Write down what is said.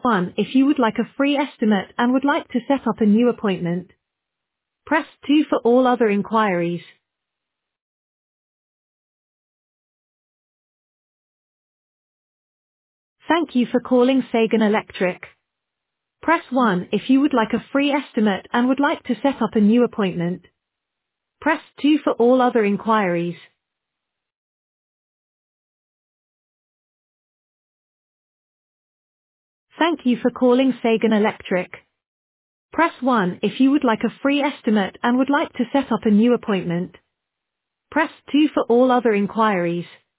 1 if you would like a free estimate and would like to set up a new appointment. Press 2 for all other inquiries. Thank you for calling Sagan Electric. Press 1 if you would like a free estimate and would like to set up a new appointment. Press 2 for all other inquiries. Thank you for calling Sagan Electric. Press 1 if you would like a free estimate and would like to set up a new appointment. Press 2 for all other inquiries.